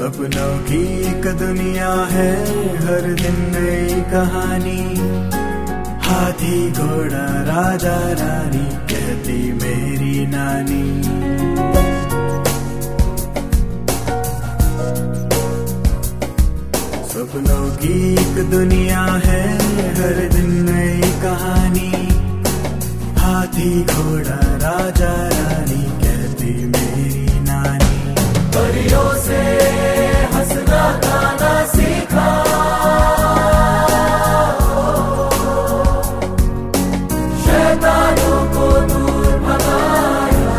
सपनों की एक दुनिया है, हर दिन नई कहानी। हाथी घोड़ा राजा रानी, कहती मेरी नानी। सपनों की एक दुनिया है, हर दिन नई कहानी। हाथी घोड़ा राजा रानी, कहती मेरी नानी। परियों से हंसना गाना सीखा, शैतानों को दूर भगाया।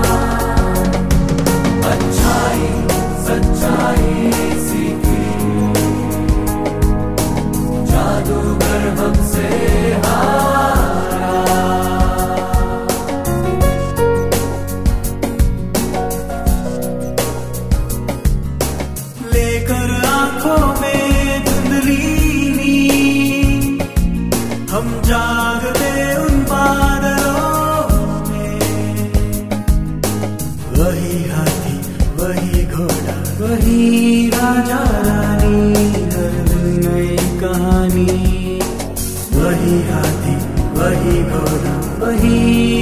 अच्छाई सच्चाई सीखी, जादूगर हमसे हारा। लेकर आंखों में धुंधली नींद, हम जागते उन बादलों में। वही हाथी वही घोड़ा वही राजा रानी, हर दिन नई कहानी। वही हाथी वही घोड़ा वही